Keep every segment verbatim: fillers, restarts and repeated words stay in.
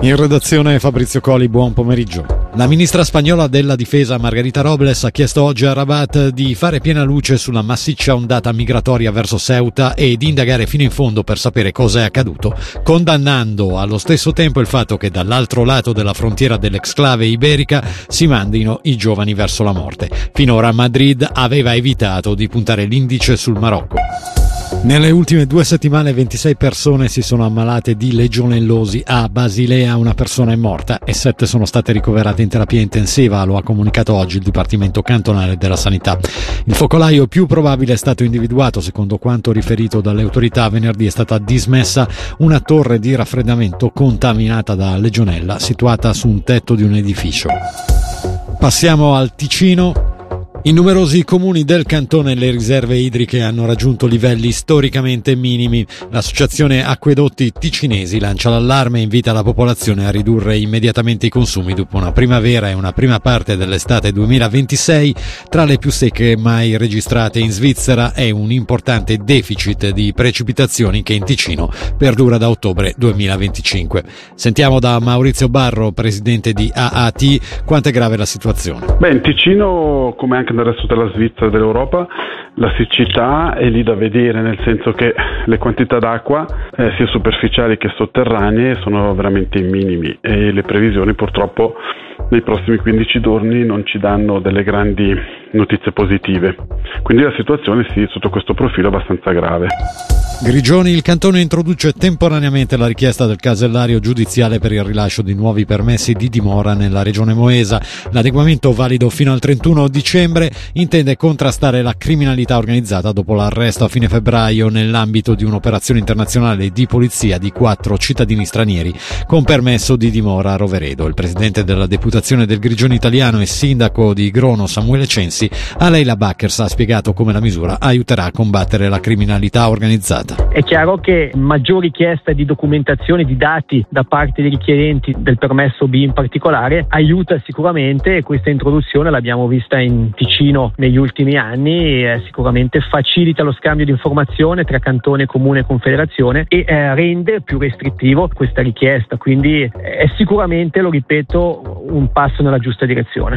In redazione Fabrizio Coli, buon pomeriggio. La ministra spagnola della difesa Margarita Robles ha chiesto oggi a Rabat di fare piena luce sulla massiccia ondata migratoria verso Ceuta e di indagare fino in fondo per sapere cosa è accaduto, condannando allo stesso tempo il fatto che dall'altro lato della frontiera dell'exclave iberica si mandino i giovani verso la morte. Finora Madrid aveva evitato di puntare l'indice sul Marocco. Nelle ultime due settimane ventisei persone si sono ammalate di legionellosi a Basilea, una persona è morta e sette sono state ricoverate in terapia intensiva, lo ha comunicato oggi il Dipartimento Cantonale della Sanità. Il focolaio più probabile è stato individuato, secondo quanto riferito dalle autorità. Venerdì è stata dismessa una torre di raffreddamento contaminata da legionella situata su un tetto di un edificio. Passiamo al Ticino. In numerosi comuni del cantone le riserve idriche hanno raggiunto livelli storicamente minimi. L'associazione Acquedotti Ticinesi lancia l'allarme e invita la popolazione a ridurre immediatamente i consumi dopo una primavera e una prima parte dell'estate duemilaventisei tra le più secche mai registrate in Svizzera e un importante deficit di precipitazioni che in Ticino perdura da ottobre duemilaventicinque. Sentiamo da Maurizio Barro, presidente di A A T, quanto è grave la situazione. Beh, in Ticino, come anche nel resto della Svizzera e dell'Europa, la siccità è lì da vedere, nel senso che le quantità d'acqua eh, sia superficiali che sotterranee sono veramente minimi e le previsioni purtroppo nei prossimi quindici giorni non ci danno delle grandi notizie positive. Quindi la situazione sì, sotto questo profilo è abbastanza grave. Grigioni, il cantone introduce temporaneamente la richiesta del casellario giudiziale per il rilascio di nuovi permessi di dimora nella regione moesa. L'adeguamento, valido fino al trentuno dicembre, intende contrastare la criminalità organizzata dopo l'arresto a fine febbraio nell'ambito di un'operazione internazionale di polizia di quattro cittadini stranieri con permesso di dimora a Roveredo. Il presidente della deputazione del Grigioni italiano e sindaco di Grono, Samuele Censi, a Leila Backers ha spiegato come la misura aiuterà a combattere la criminalità organizzata. È chiaro che maggior richiesta di documentazione, di dati da parte dei richiedenti del permesso B in particolare aiuta sicuramente, e questa introduzione l'abbiamo vista in Ticino negli ultimi anni, e sicuramente facilita lo scambio di informazione tra cantone, comune e confederazione e eh, rende più restrittivo questa richiesta, quindi è sicuramente, lo ripeto, un passo nella giusta direzione.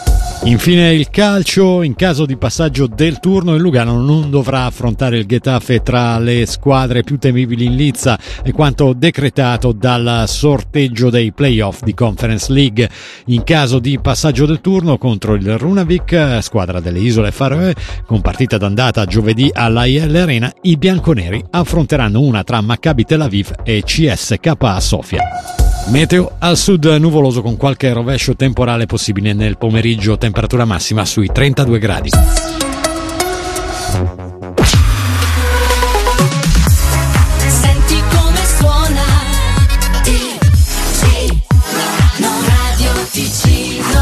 Infine il calcio, in caso di passaggio del turno il Lugano non dovrà affrontare il Getafe tra le squadre più temibili in lizza, è quanto decretato dal sorteggio dei play-off di Conference League. In caso di passaggio del turno contro il Runavik, squadra delle Isole Faroe, con partita d'andata giovedì alla I L Arena, i bianconeri affronteranno una tra Maccabi Tel Aviv e C S K A Sofia. Meteo: al sud nuvoloso con qualche rovescio temporale possibile nel pomeriggio, temperatura massima sui trentadue gradi.